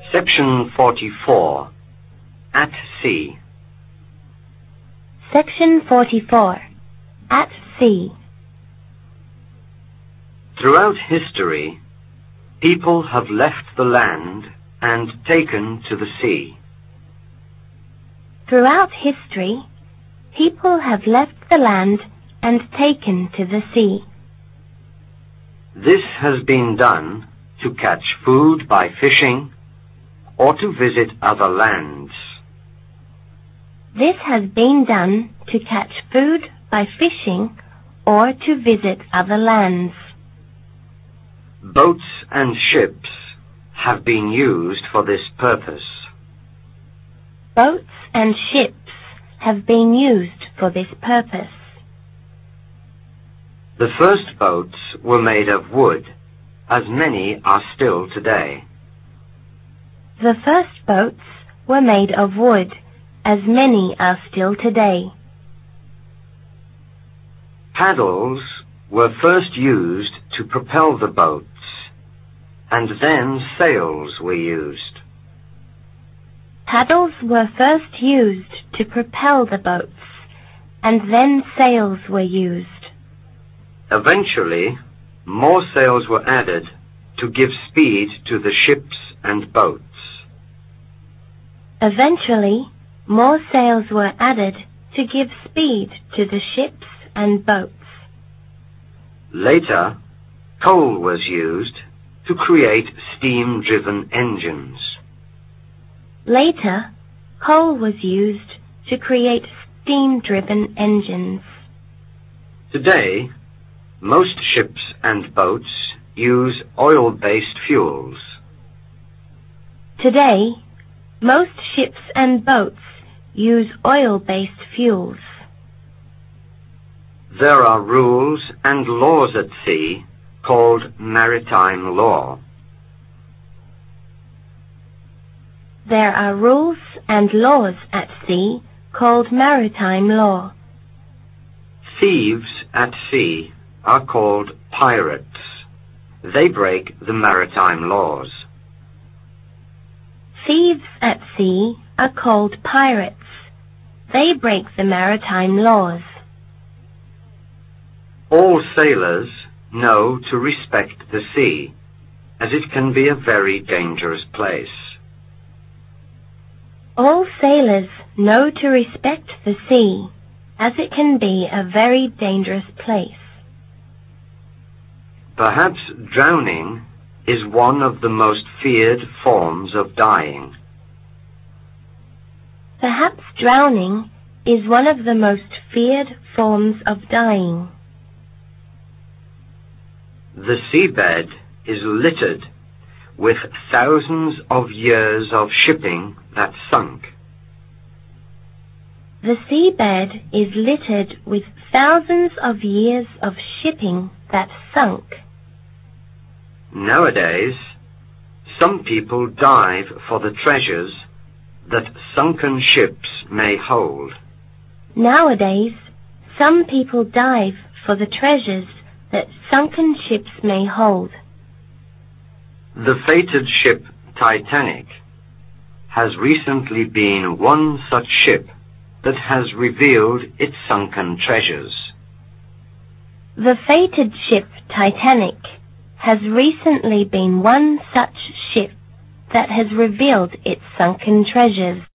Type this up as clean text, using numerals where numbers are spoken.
Section 44. At sea. Section 44. At sea. Throughout history, people have left the land and taken to the sea. Throughout history, people have left the land and taken to the sea. This has been done to catch food by fishing or to visit other lands. This has been done to catch food by fishing or to visit other lands. Boats and ships have been used for this purpose. Boats and ships have been used for this purpose. The first boats were made of wood, as many are still today. The first boats were made of wood, as many are still today. Paddles were first used to propel the boats, and then sails were used. Paddles were first used to propel the boats, and then sails were used. Eventually, more sails were added to give speed to the ships and boats. Eventually, more sails were added to give speed to the ships and boats. Later, coal was used to create steam-driven engines. Later, coal was used to create steam-driven engines. Today, most ships and boats use oil-based fuels. Today, most ships and boats use oil-based fuels. There are rules and laws at sea called maritime law. There are rules and laws at sea called maritime law. Thieves at sea are called pirates. They break the maritime laws. Thieves at sea are called pirates. They break the maritime laws. All sailors know to respect the sea, as it can be a very dangerous place. All sailors know to respect the sea, as it can be a very dangerous place. Perhaps drowning is one of the most feared forms of dying. Perhaps drowning is one of the most feared forms of dying. The seabed is littered with thousands of years of shipping that sunk. The seabed is littered with thousands of years of shipping that sunk. Nowadays, some people dive for the treasures that sunken ships may hold. Nowadays, some people dive for the treasures that sunken ships may hold. The fated ship Titanic has recently been one such ship that has revealed its sunken treasures. The fated ship Titanic has recently been one such ship that has revealed its sunken treasures.